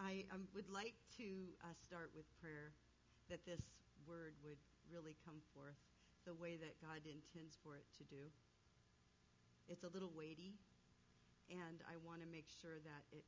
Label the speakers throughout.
Speaker 1: I would like to start with prayer, that this word would really come forth the way that God intends for it to do. It's a little weighty, and I want to make sure that it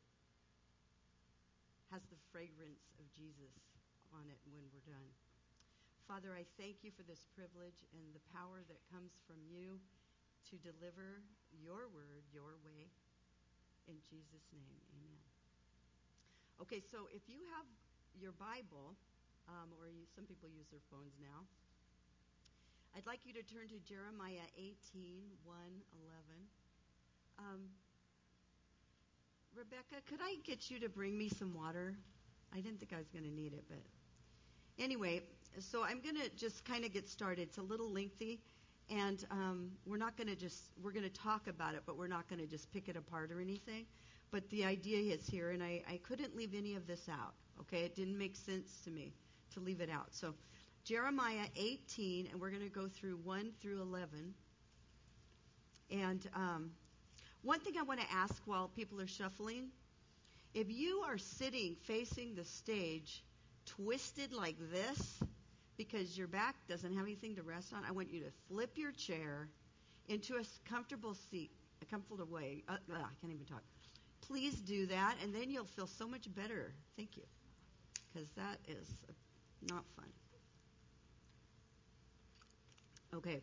Speaker 1: has the fragrance of Jesus on it when we're done. Father, I thank you for this privilege and the power that comes from you to deliver your word, your way. In Jesus' name, amen. Okay, so if you have your Bible, some people use their phones now, I'd like you to turn to Jeremiah 18, 1, 11. Rebecca, could I get you to bring me some water? I didn't think I was going to need it, but anyway, so I'm going to just kind of get started. It's a little lengthy, and we're going to talk about it, but we're not going to just pick it apart or anything. But the idea is here, and I couldn't leave any of this out, okay? It didn't make sense to me to leave it out. So Jeremiah 18, and we're going to go through 1 through 11. And one thing I want to ask while people are shuffling, if you are sitting facing the stage twisted like this because your back doesn't have anything to rest on, I want you to flip your chair into a comfortable seat, a comfortable way. I can't even talk. Please do that, and then you'll feel so much better. Thank you, because that is not fun. Okay.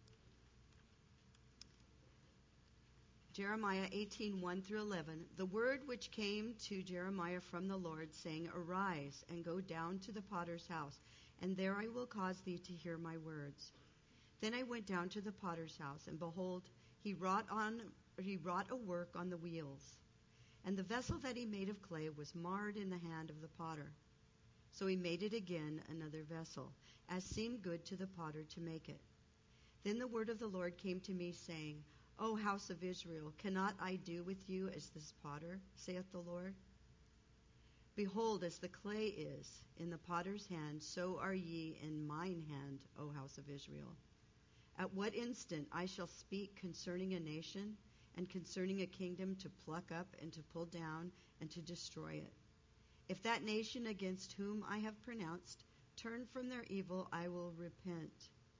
Speaker 1: Jeremiah 18, 1 through 11. The word which came to Jeremiah from the Lord, saying, Arise and go down to the potter's house, and there I will cause thee to hear my words. Then I went down to the potter's house, and behold, he wrought a work on the wheels. And the vessel that he made of clay was marred in the hand of the potter. So he made it again another vessel, as seemed good to the potter to make it. Then the word of the Lord came to me, saying, O house of Israel, cannot I do with you as this potter, saith the Lord? Behold, as the clay is in the potter's hand, so are ye in mine hand, O house of Israel. At what instant I shall speak concerning a nation, and concerning a kingdom to pluck up and to pull down and to destroy it. If that nation against whom I have pronounced turn from their evil, I will repent.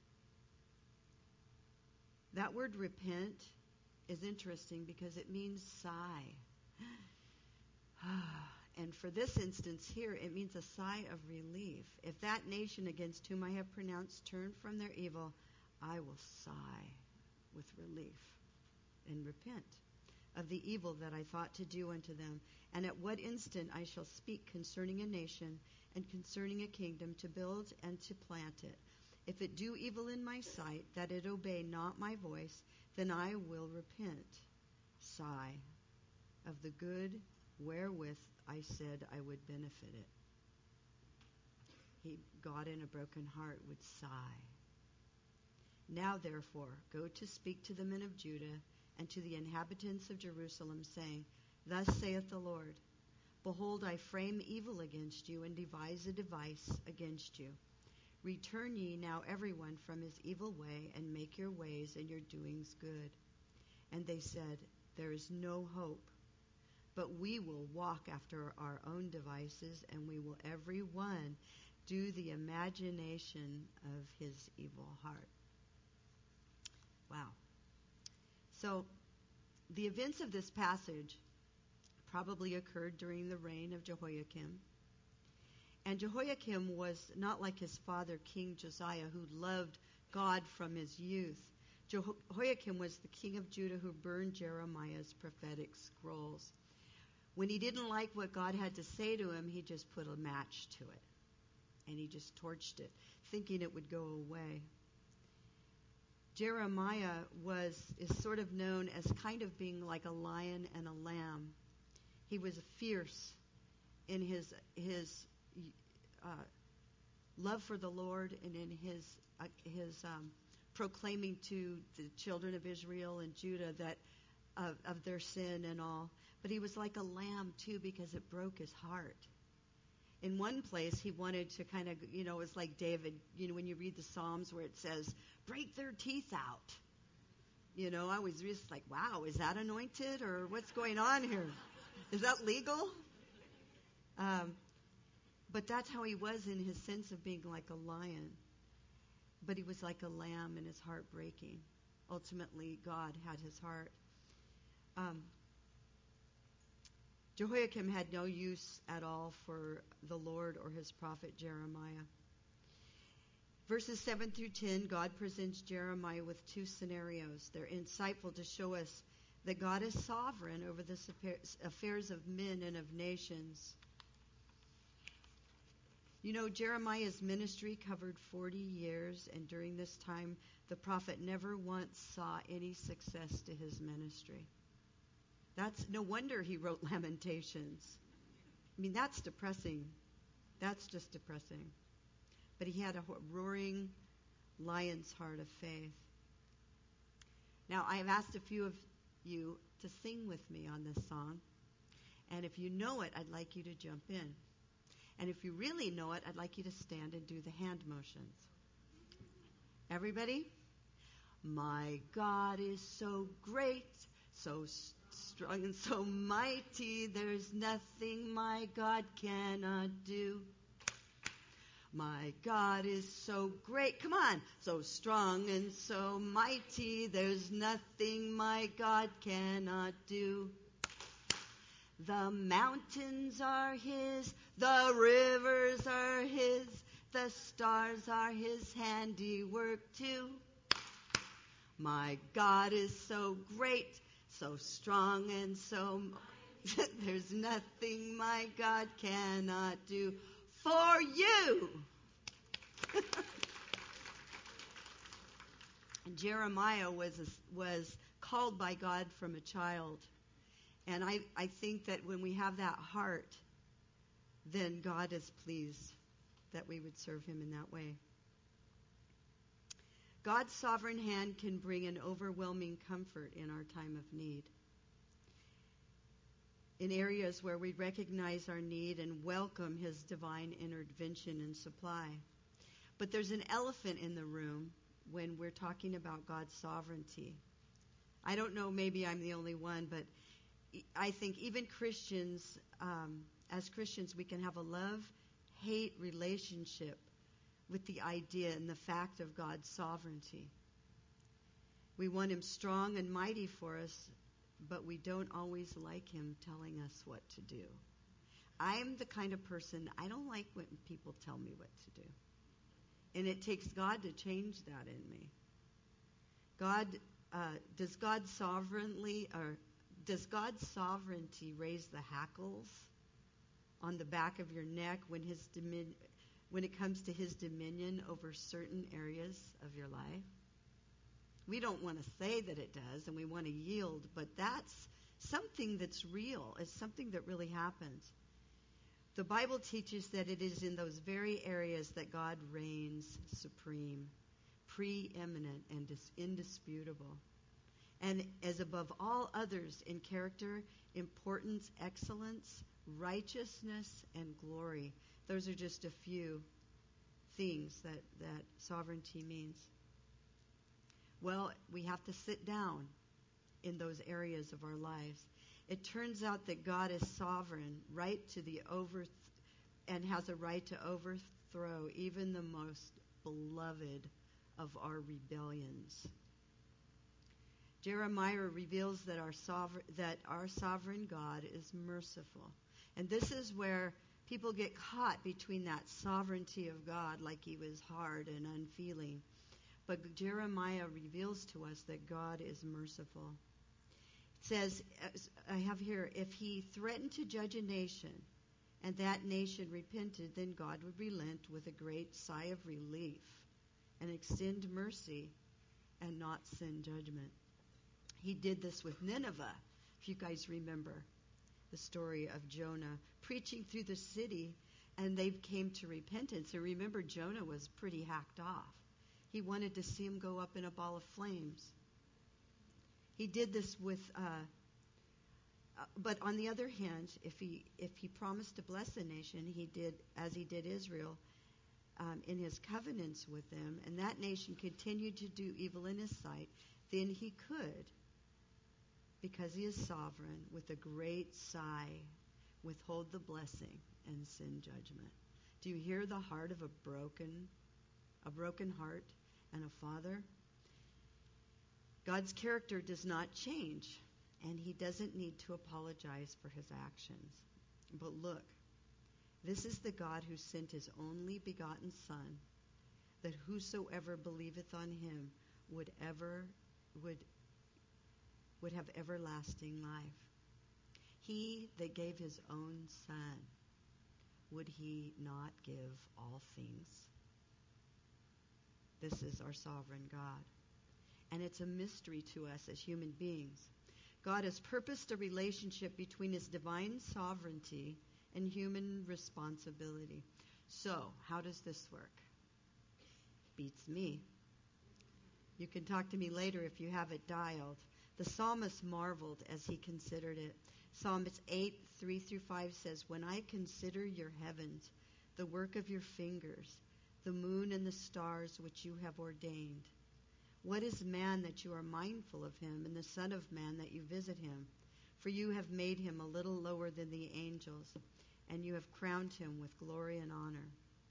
Speaker 1: That word repent is interesting because it means sigh. And for this instance here, it means a sigh of relief. If that nation against whom I have pronounced turn from their evil, I will sigh with relief and repent of the evil that I thought to do unto them. And at what instant I shall speak concerning a nation and concerning a kingdom to build and to plant it. If it do evil in my sight, that it obey not my voice, then I will repent, sigh, of the good wherewith I said I would benefit it. God in a broken heart would sigh. Now therefore, go to speak to the men of Judah and to the inhabitants of Jerusalem, saying, Thus saith the Lord, Behold, I frame evil against you, and devise a device against you. Return ye now every one from his evil way, and make your ways and your doings good. And they said, There is no hope, but we will walk after our own devices, and we will every one do the imagination of his evil heart. Wow. So the events of this passage probably occurred during the reign of Jehoiakim. And Jehoiakim was not like his father, King Josiah, who loved God from his youth. Jehoiakim was the king of Judah who burned Jeremiah's prophetic scrolls. When he didn't like what God had to say to him, he just put a match to it. And he just torched it, thinking it would go away. Jeremiah is sort of known as kind of being like a lion and a lamb. He was fierce in his love for the Lord and in his proclaiming to the children of Israel and Judah that of their sin and all. But he was like a lamb too, because it broke his heart. In one place, he wanted to kind of, it was like David, when you read the Psalms where it says, break their teeth out. I was just like, wow, is that anointed or what's going on here? Is that legal? But that's how he was in his sense of being like a lion. But he was like a lamb and his heart breaking. Ultimately, God had his heart. Jehoiakim had no use at all for the Lord or his prophet Jeremiah. Verses 7 through 10, God presents Jeremiah with two scenarios. They're insightful to show us that God is sovereign over the affairs of men and of nations. You know, Jeremiah's ministry covered 40 years, and during this time, the prophet never once saw any success to his ministry. That's no wonder he wrote Lamentations. I mean, that's depressing. That's just depressing. But he had a roaring lion's heart of faith. Now, I have asked a few of you to sing with me on this song. And if you know it, I'd like you to jump in. And if you really know it, I'd like you to stand and do the hand motions. Everybody? My God is so great, so strong and so mighty, there's nothing my God cannot do. My God is so great, come on, so strong and so mighty, there's nothing my God cannot do. The mountains are his, the rivers are his, the stars are his handiwork too. My God is so great, so strong and so there's nothing my God cannot do for you. Jeremiah was called by God from a child. And I think that when we have that heart, then God is pleased that we would serve him in that way. God's sovereign hand can bring an overwhelming comfort in our time of need. In areas where we recognize our need and welcome his divine intervention and supply. But there's an elephant in the room when we're talking about God's sovereignty. I don't know, maybe I'm the only one, but I think even Christians, as Christians, we can have a love-hate relationship with the idea and the fact of God's sovereignty. We want him strong and mighty for us, but we don't always like him telling us what to do. I'm the kind of person, I don't like when people tell me what to do. And it takes God to change that in me. Does God's sovereignty raise the hackles on the back of your neck when it comes to his dominion over certain areas of your life? We don't want to say that it does, and we want to yield, but that's something that's real. It's something that really happens. The Bible teaches that it is in those very areas that God reigns supreme, preeminent, and indisputable. And as above all others in character, importance, excellence, righteousness, and glory. Those are just a few things that sovereignty means. Well, we have to sit down in those areas of our lives. It turns out that God is sovereign, and has a right to overthrow even the most beloved of our rebellions. Jeremiah reveals that our sovereign God is merciful. And this is where people get caught between that sovereignty of God, like he was hard and unfeeling. But Jeremiah reveals to us that God is merciful. It says, I have here, if he threatened to judge a nation and that nation repented, then God would relent with a great sigh of relief and extend mercy and not send judgment. He did this with Nineveh, if you guys remember the story of Jonah preaching through the city, and they came to repentance. And remember, Jonah was pretty hacked off. He wanted to see him go up in a ball of flames. He did this with, but on the other hand, if he promised to bless a nation, he did as he did Israel in his covenants with them, and that nation continued to do evil in his sight, then he could, because he is sovereign, with a great sigh, withhold the blessing, and send judgment. Do you hear the heart of a broken heart and a father? God's character does not change, and he doesn't need to apologize for his actions. But look, this is the God who sent his only begotten Son, that whosoever believeth on him would have everlasting life. He that gave his own Son, would he not give all things? This is our sovereign God. And it's a mystery to us as human beings. God has purposed a relationship between his divine sovereignty and human responsibility. So, how does this work? Beats me. You can talk to me later if you have it dialed. The psalmist marveled as he considered it. Psalms 8, 3-5 says, "When I consider your heavens, the work of your fingers, the moon and the stars which you have ordained. What is man that you are mindful of him, and the son of man that you visit him? For you have made him a little lower than the angels, and you have crowned him with glory and honor."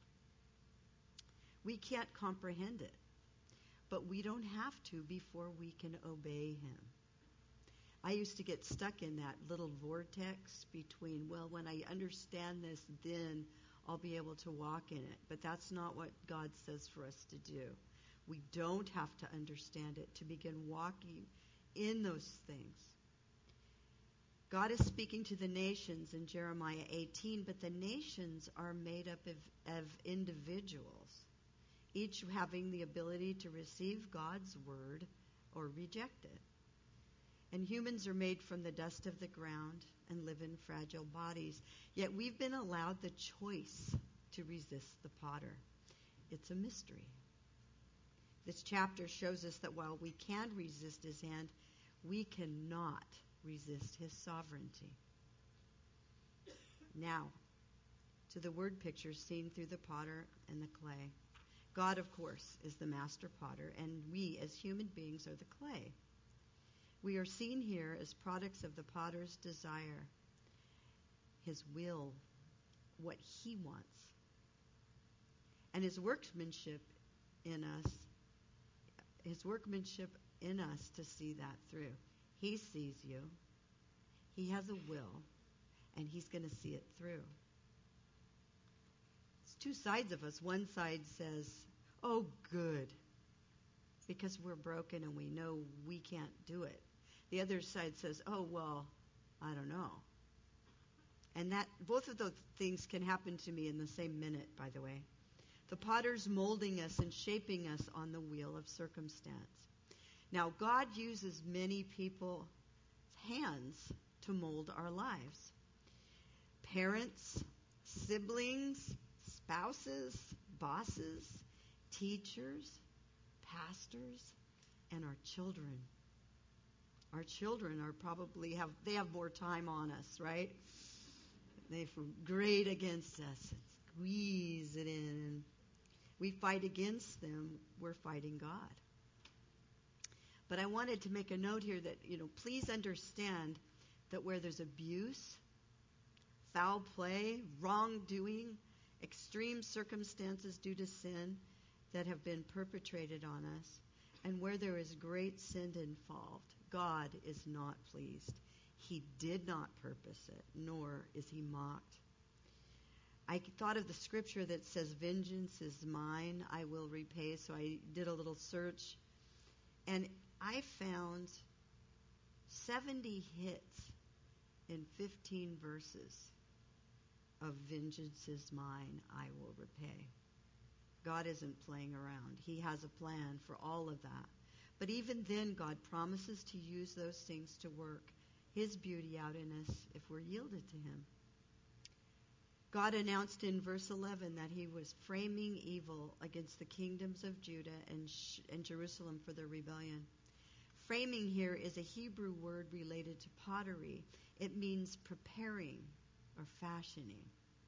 Speaker 1: We can't comprehend it, but we don't have to before we can obey him. I used to get stuck in that little vortex between, well, when I understand this, then I'll be able to walk in it. But that's not what God says for us to do. We don't have to understand it to begin walking in those things. God is speaking to the nations in Jeremiah 18, but the nations are made up of individuals, each having the ability to receive God's word or reject it. And humans are made from the dust of the ground and live in fragile bodies. Yet we've been allowed the choice to resist the potter. It's a mystery. This chapter shows us that while we can resist his hand, we cannot resist his sovereignty. Now, to the word picture seen through the potter and the clay. God, of course, is the master potter, and we as human beings are the clay. We are seen here as products of the potter's desire, his will, what he wants, and his workmanship in us to see that through. He sees you, he has a will, and he's going to see it through. It's two sides of us. One side says, "Oh, good," because we're broken and we know we can't do it. The other side says, "Oh, well, I don't know." And that both of those things can happen to me in the same minute, by the way. The potter's molding us and shaping us on the wheel of circumstance. Now, God uses many people's hands to mold our lives. Parents, siblings, spouses, bosses, teachers, pastors, and our children. Our children are probably have more time on us, right? They grade against us and squeeze it in. And we fight against them. We're fighting God. But I wanted to make a note here that, please understand that where there's abuse, foul play, wrongdoing, extreme circumstances due to sin that have been perpetrated on us, and where there is great sin involved, God is not pleased. He did not purpose it, nor is he mocked. I thought of the scripture that says, "Vengeance is mine, I will repay." So I did a little search, and I found 70 hits in 15 verses of "Vengeance is mine, I will repay." God isn't playing around. He has a plan for all of that. But even then, God promises to use those things to work his beauty out in us if we're yielded to him. God announced in verse 11 that he was framing evil against the kingdoms of Judah and Jerusalem for their rebellion. Framing here is a Hebrew word related to pottery. It means preparing or fashioning.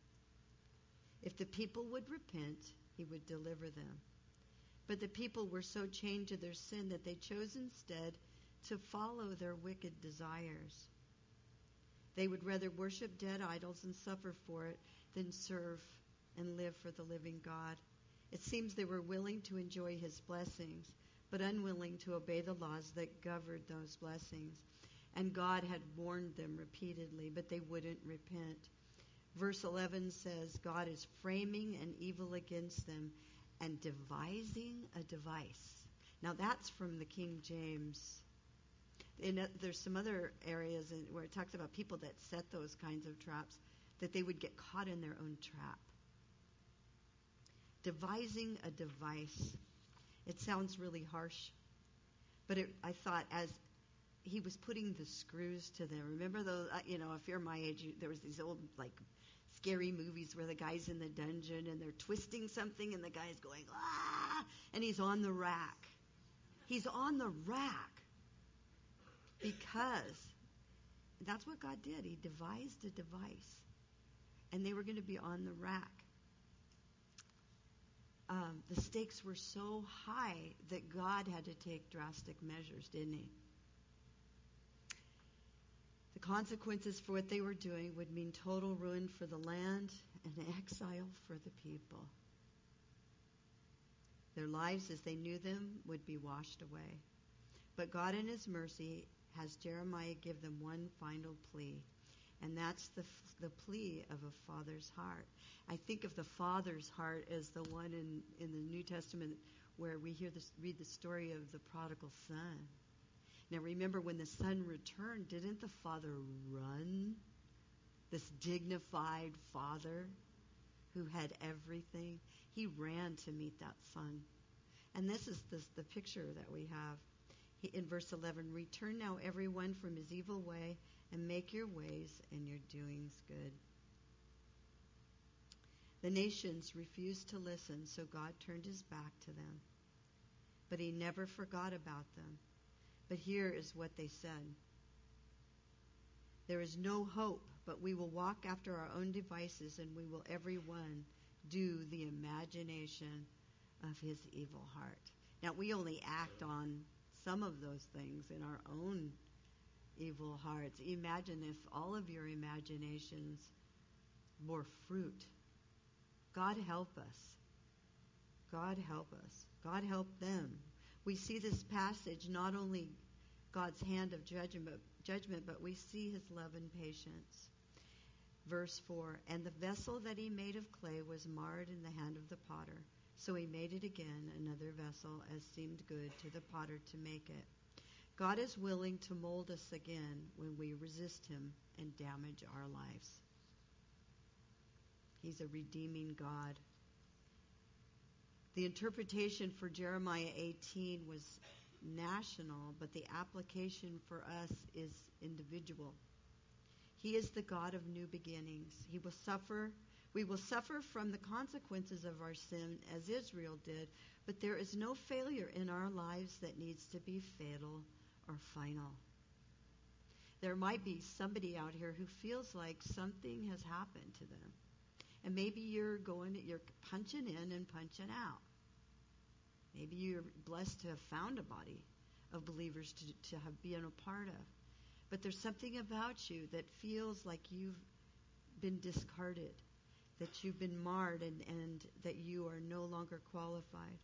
Speaker 1: If the people would repent, he would deliver them. But the people were so chained to their sin that they chose instead to follow their wicked desires. They would rather worship dead idols and suffer for it than serve and live for the living God. It seems they were willing to enjoy his blessings, but unwilling to obey the laws that governed those blessings. And God had warned them repeatedly, but they wouldn't repent. Verse 11 says, God is framing an evil against them and devising a device. Now that's from the King James. There's some other areas where it talks about people that set those kinds of traps, that they would get caught in their own trap. Devising a device. It sounds really harsh, but I thought as he was putting the screws to them. Remember those, if you're my age, there was these old, scary movies where the guy's in the dungeon and they're twisting something and the guy's going, ah, and he's on the rack. He's on the rack because that's what God did. He devised a device, and they were going to be on the rack. The stakes were so high that God had to take drastic measures, didn't he? The consequences for what they were doing would mean total ruin for the land and exile for the people. Their lives as they knew them would be washed away. But God in his mercy has Jeremiah give them one final plea, and that's the plea of a father's heart. I think of the father's heart as the one in the New Testament where we read the story of the prodigal son. Now remember, when the son returned, didn't the father run? This dignified father who had everything, he ran to meet that son. And this is the picture that we have. In verse 11, return now everyone from his evil way and make your ways and your doings good. The nations refused to listen, so God turned his back to them. But he never forgot about them. But here is what they said. There is no hope, but we will walk after our own devices, and we will every one do the imagination of his evil heart. Now, we only act on some of those things in our own evil hearts. Imagine if all of your imaginations bore fruit. God help us. God help us. God help them. We see this passage, not only God's hand of judgment, but we see his love and patience. Verse 4, and the vessel that he made of clay was marred in the hand of the potter. So he made it again, another vessel, as seemed good to the potter to make it. God is willing to mold us again when we resist him and damage our lives. He's a redeeming God. The interpretation for Jeremiah 18 was national, but the application for us is individual. He is the God of new beginnings. We will suffer from the consequences of our sin as Israel did, but there is no failure in our lives that needs to be fatal or final. There might be somebody out here who feels like something has happened to them. And maybe you're punching in and punching out. Maybe you're blessed to have found a body of believers to have been a part of. But there's something about you that feels like you've been discarded, that you've been marred, and that you are no longer qualified.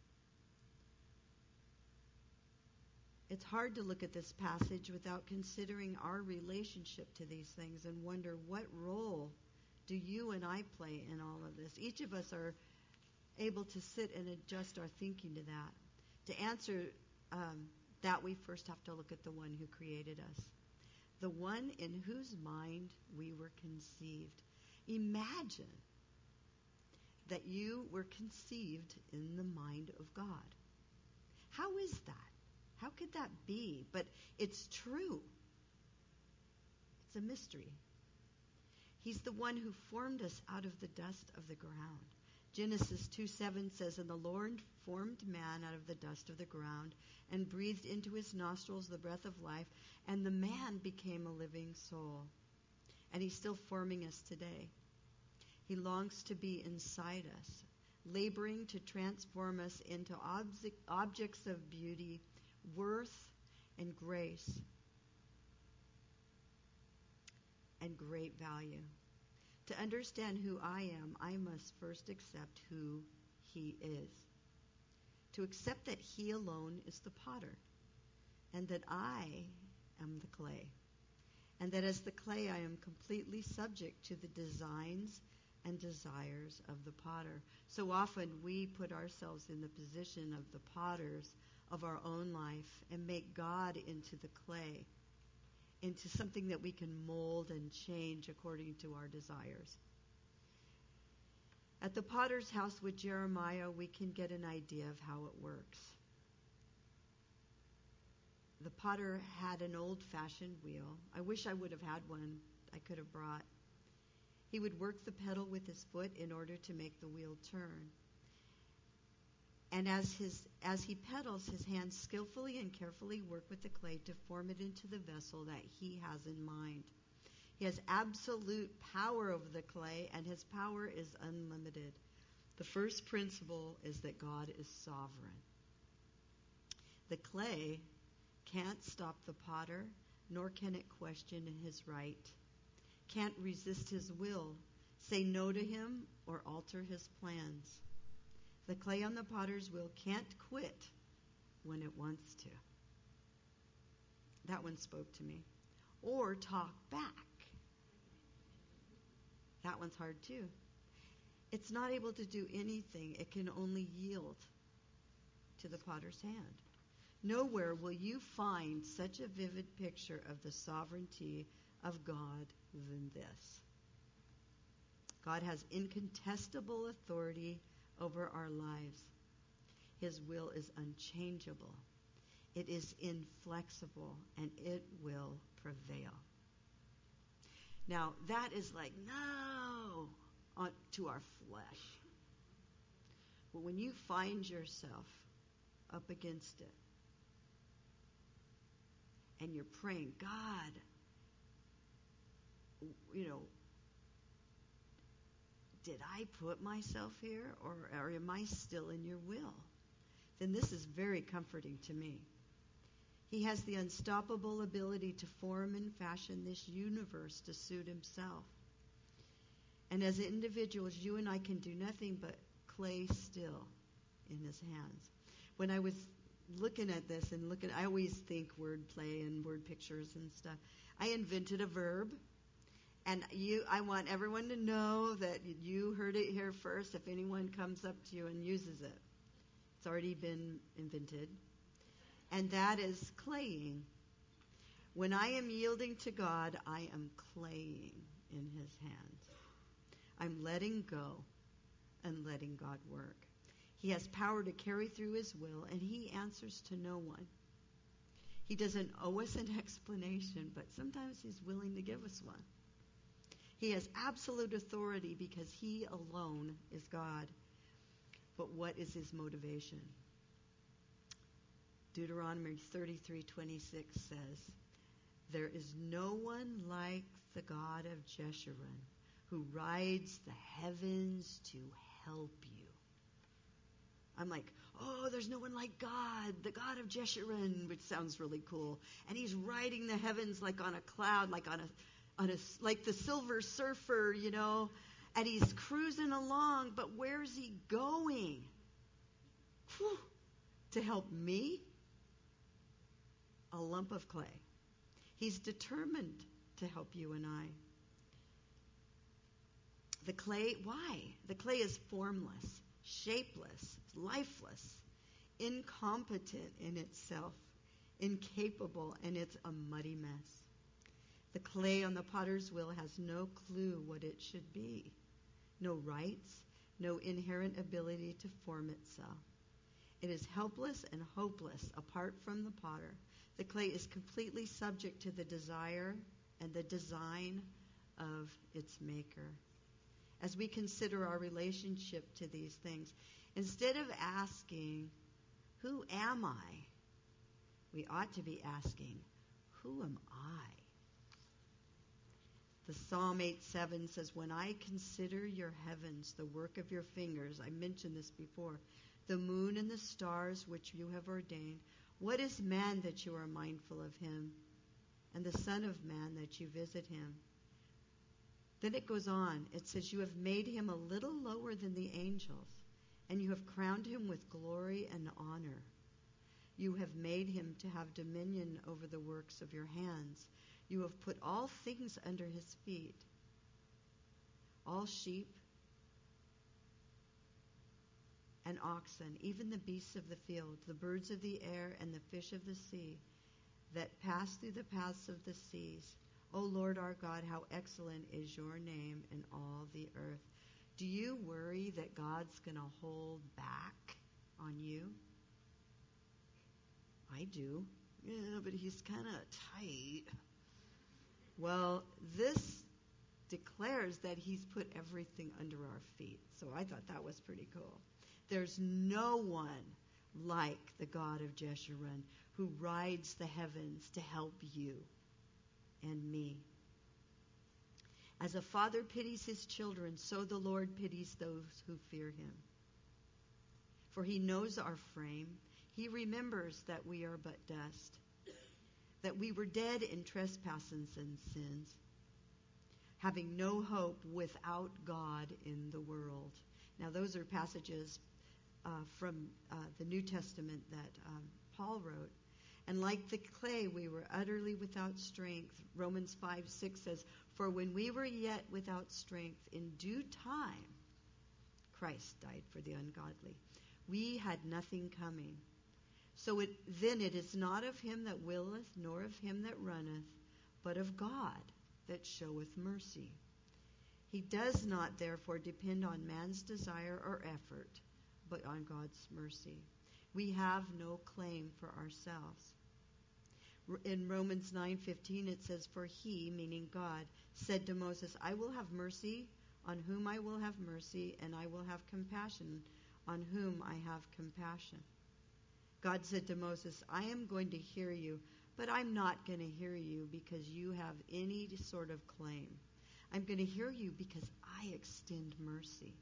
Speaker 1: It's hard to look at this passage without considering our relationship to these things and wonder, what role do you and I play in all of this? Each of us are able to sit and adjust our thinking to that. To answer that, we first have to look at the one who created us, the one in whose mind we were conceived. Imagine that you were conceived in the mind of God. How is that? How could that be? But it's true. It's a mystery. He's the one who formed us out of the dust of the ground. Genesis 2:7 says, and the Lord formed man out of the dust of the ground and breathed into his nostrils the breath of life, and the man became a living soul. And he's still forming us today. He longs to be inside us, laboring to transform us into objects of beauty, worth, and grace. and great value. To understand who I am, I must first accept who he is. To accept that he alone is the potter, and that I am the clay, and that as the clay I am completely subject to the designs and desires of the potter. So often we put ourselves in the position of the potters of our own life and make God into the clay, into something that we can mold and change according to our desires. At the potter's house with Jeremiah, we can get an idea of how it works. The potter had an old-fashioned wheel. I wish I would have had one I could have brought. He would work the pedal with his foot in order to make the wheel turn. And as he pedals, his hands skillfully and carefully work with the clay to form it into the vessel that he has in mind. He has absolute power over the clay, and his power is unlimited. The first principle is that God is sovereign. The clay can't stop the potter, nor can it question his right, can't resist his will, say no to him, or alter his plans. The clay on the potter's wheel can't quit when it wants to. That one spoke to me. Or talk back. That one's hard too. It's not able to do anything. It can only yield to the potter's hand. Nowhere will you find such a vivid picture of the sovereignty of God than this. God has incontestable authority over our lives. His will is unchangeable. It is inflexible, and it will prevail. Now, that is like, no, to our flesh. But when you find yourself up against it, and you're praying, God, did I put myself here, or am I still in your will? Then this is very comforting to me. He has the unstoppable ability to form and fashion this universe to suit himself. And as individuals, you and I can do nothing but clay still in his hands. When I was looking at this I always think word play and word pictures and stuff. I invented a verb. And I want everyone to know that you heard it here first if anyone comes up to you and uses it. It's already been invented. And that is claying. When I am yielding to God, I am claying in his hands. I'm letting go and letting God work. He has power to carry through his will, and he answers to no one. He doesn't owe us an explanation, but sometimes he's willing to give us one. He has absolute authority because he alone is God. But what is his motivation? Deuteronomy 33:26 says, "There is no one like the God of Jeshurun, who rides the heavens to help you." I'm like, there's no one like God, the God of Jeshurun, which sounds really cool. And he's riding the heavens like on a cloud, like like the Silver Surfer, and he's cruising along. But where's he going? Whew. To help me? A lump of clay. He's determined to help you and I. The clay, why? The clay is formless, shapeless, lifeless, incompetent in itself, incapable, and it's a muddy mess. The clay on the potter's wheel has no clue what it should be, no rights, no inherent ability to form itself. It is helpless and hopeless apart from the potter. The clay is completely subject to the desire and the design of its maker. As we consider our relationship to these things, instead of asking, "Who am I?" we ought to be asking, "Who am I?" The Psalm 8:7 says, "When I consider your heavens, the work of your fingers," I mentioned this before, "the moon and the stars which you have ordained, what is man that you are mindful of him, and the son of man that you visit him? Then it goes on. It says, you have made him a little lower than the angels, and you have crowned him with glory and honor. You have made him to have dominion over the works of your hands. You have put all things under his feet, all sheep and oxen, even the beasts of the field, the birds of the air, and the fish of the sea, that pass through the paths of the seas. O Lord our God, how excellent is your name in all the earth. Do you worry that God's going to hold back on you? I do. Yeah, but he's kind of tight. Well, this declares that he's put everything under our feet. So I thought that was pretty cool. There's no one like the God of Jeshurun who rides the heavens to help you and me. As a father pities his children, so the Lord pities those who fear him. For he knows our frame. He remembers that we are but dust, that we were dead in trespasses and sins, having no hope without God in the world. Now, those are passages from the New Testament that Paul wrote. And like the clay, we were utterly without strength. Romans 5:6 says, for when we were yet without strength, in due time, Christ died for the ungodly. We had nothing coming. So then it is not of him that willeth, nor of him that runneth, but of God that showeth mercy. He does not therefore depend on man's desire or effort, but on God's mercy. We have no claim for ourselves. In Romans 9:15 it says, for he, meaning God, said to Moses, I will have mercy on whom I will have mercy, and I will have compassion on whom I have compassion. God said to Moses, I am going to hear you, but I'm not going to hear you because you have any sort of claim. I'm going to hear you because I extend mercy.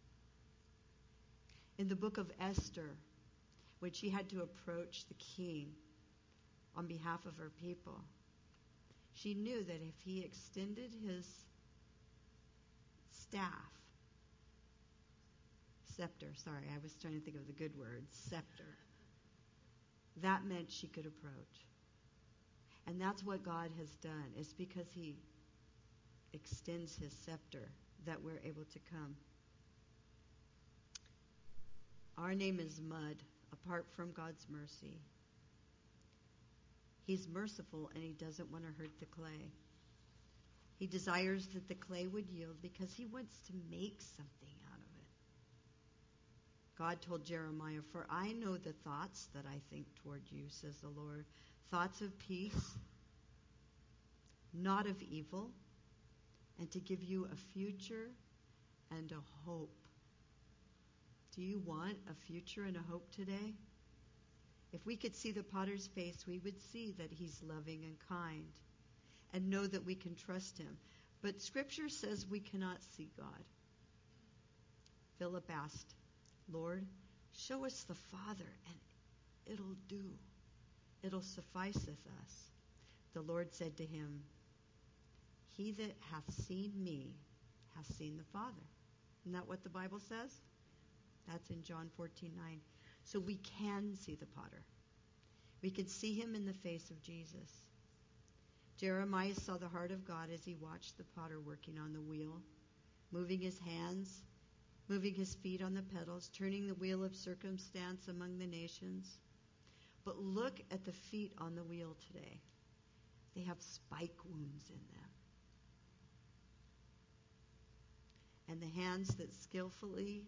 Speaker 1: In the book of Esther, when she had to approach the king on behalf of her people, she knew that if he extended his scepter, I was trying to think of the good word, scepter, that meant she could approach. And that's what God has done. It's because he extends his scepter that we're able to come. Our name is mud, apart from God's mercy. He's merciful, and he doesn't want to hurt the clay. He desires that the clay would yield because he wants to make something out of it. God told Jeremiah, for I know the thoughts that I think toward you, says the Lord, thoughts of peace, not of evil, and to give you a future and a hope. Do you want a future and a hope today? If we could see the potter's face, we would see that he's loving and kind and know that we can trust him. But Scripture says we cannot see God. Philip asked, Lord, show us the Father, and it'll do. It'll sufficeth us. The Lord said to him, he that hath seen me hath seen the Father. Isn't that what the Bible says? That's in John 14:9. So we can see the potter. We can see him in the face of Jesus. Jeremiah saw the heart of God as he watched the potter working on the wheel, moving his hands, moving his feet on the pedals, turning the wheel of circumstance among the nations. But look at the feet on the wheel today. They have spike wounds in them. And the hands that skillfully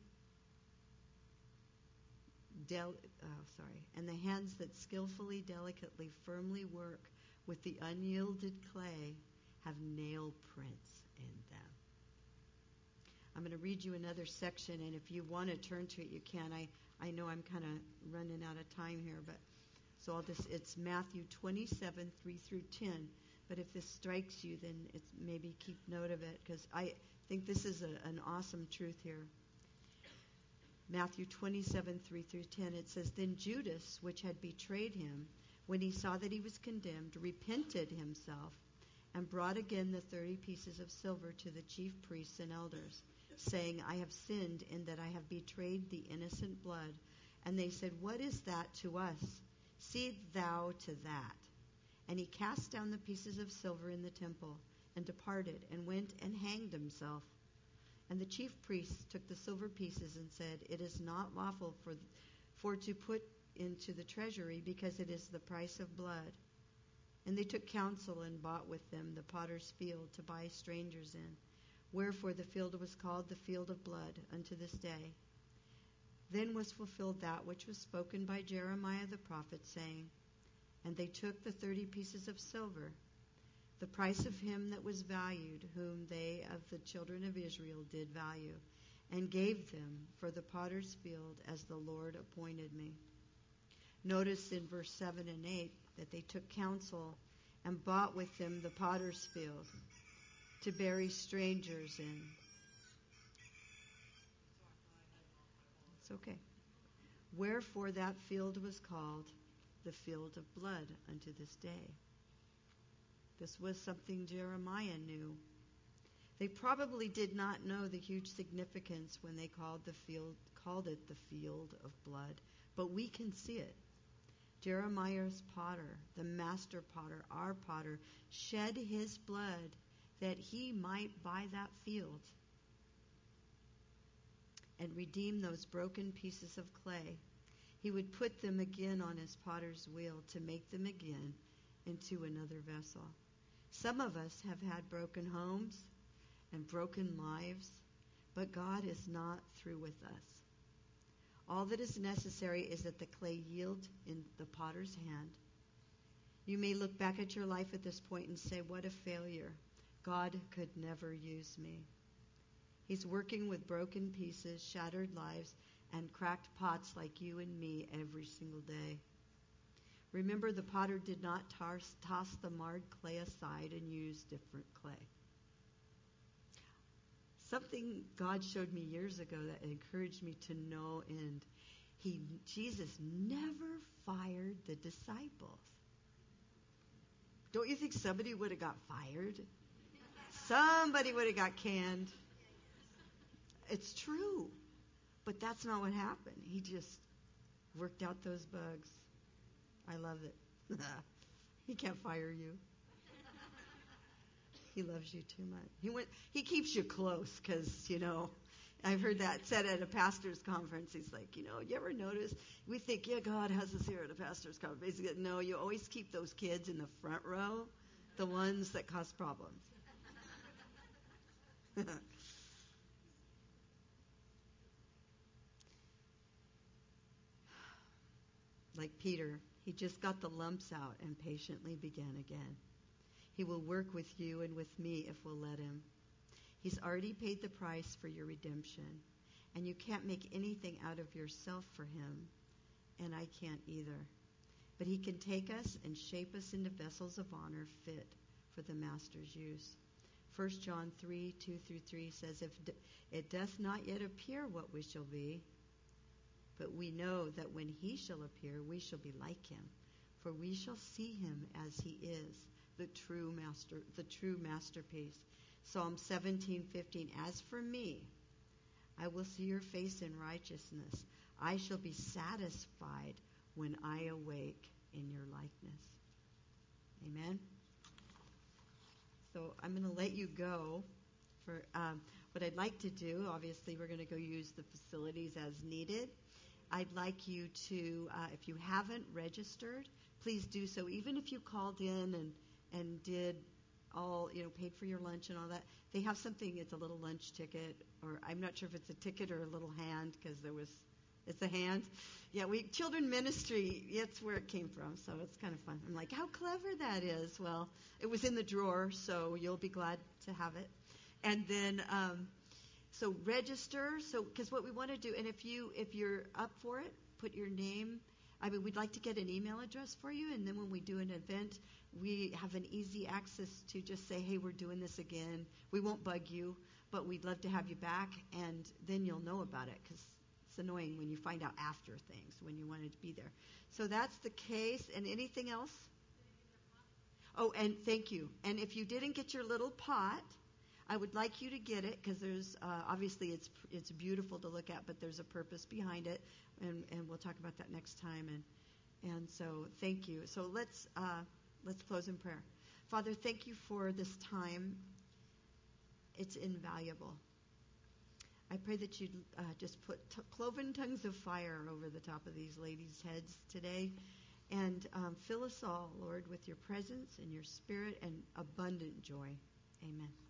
Speaker 1: delicately, firmly work with the unyielded clay have nail prints in them. I'm going to read you another section, and if you want to turn to it, you can. I know I'm kind of running out of time here, but so it's Matthew 27, 3 through 10. But if this strikes you, then it's maybe keep note of it, because I think this is an awesome truth here. Matthew 27, 3 through 10, it says, Then Judas, which had betrayed him, when he saw that he was condemned, repented himself and brought again the 30 pieces of silver to the chief priests and elders, saying, I have sinned in that I have betrayed the innocent blood. And they said, What is that to us? See thou to that. And he cast down the pieces of silver in the temple, and departed, and went and hanged himself. And the chief priests took the silver pieces and said, It is not lawful for to put into the treasury, because it is the price of blood. And they took counsel and bought with them the potter's field to buy strangers in. Wherefore the field was called the field of blood unto this day. Then was fulfilled that which was spoken by Jeremiah the prophet, saying, And they took the 30 pieces of silver, the price of him that was valued, whom they of the children of Israel did value, and gave them for the potter's field as the Lord appointed me. Notice in verse 7 and 8 that they took counsel and bought with them the potter's field to bury strangers in. It's okay. Wherefore that field was called the field of blood unto this day. This was something Jeremiah knew. They probably did not know the huge significance when they called it the field of blood, but we can see it. Jeremiah's potter, the master potter, our potter, shed his blood that he might buy that field and redeem those broken pieces of clay. He would put them again on his potter's wheel to make them again into another vessel. Some of us have had broken homes and broken lives, but God is not through with us. All that is necessary is that the clay yield in the potter's hand. You may look back at your life at this point and say, what a failure. God could never use me. He's working with broken pieces, shattered lives, and cracked pots like you and me every single day. Remember, the potter did not toss the marred clay aside and use different clay. Something God showed me years ago that encouraged me to know, and Jesus never fired the disciples. Don't you think somebody would have got fired? Somebody would have got canned. It's true. But that's not what happened. He just worked out those bugs. I love it. He can't fire you. He loves you too much. He keeps you close because, I've heard that said at a pastor's conference. He's like, you ever notice? We think, yeah, God has us here at a pastor's conference. Basically, no, you always keep those kids in the front row, the ones that cause problems. Like Peter, he just got the lumps out and patiently began again. He will work with you and with me if we'll let him. He's already paid the price for your redemption, and you can't make anything out of yourself for him, and I can't either. But he can take us and shape us into vessels of honor fit for the master's use. 1 John 3:2-3 says, If it doth not yet appear what we shall be, but we know that when he shall appear, we shall be like him, for we shall see him as he is, the true masterpiece. Psalm 17:15, As for me, I will see your face in righteousness. I shall be satisfied when I awake in your likeness. Amen. So I'm going to let you go. For what I'd like to do, obviously, we're going to go use the facilities as needed. I'd like you to, if you haven't registered, please do so. Even if you called in and did all, paid for your lunch and all that, they have something, it's a little lunch ticket, or I'm not sure if it's a ticket or a little hand, because it's a hand. Yeah, children ministry, that's where it came from, so it's kind of fun. I'm like, how clever that is. Well, it was in the drawer, so you'll be glad to have it. And then, so register, because what we want to do, and if you're up for it, put your name. We'd like to get an email address for you, and then when we do an event, we have an easy access to just say, hey, we're doing this again. We won't bug you, but we'd love to have you back, and then you'll know about it, because it's annoying when you find out after things, when you wanted to be there. So that's the case. And anything else? Oh, and thank you. And if you didn't get your little pot, I would like you to get it, because there's obviously it's beautiful to look at, but there's a purpose behind it, and we'll talk about that next time. And so thank you. So let's close in prayer. Father, thank you for this time. It's invaluable. I pray that you'd just put cloven tongues of fire over the top of these ladies' heads today, and fill us all, Lord, with your presence and your spirit and abundant joy. Amen.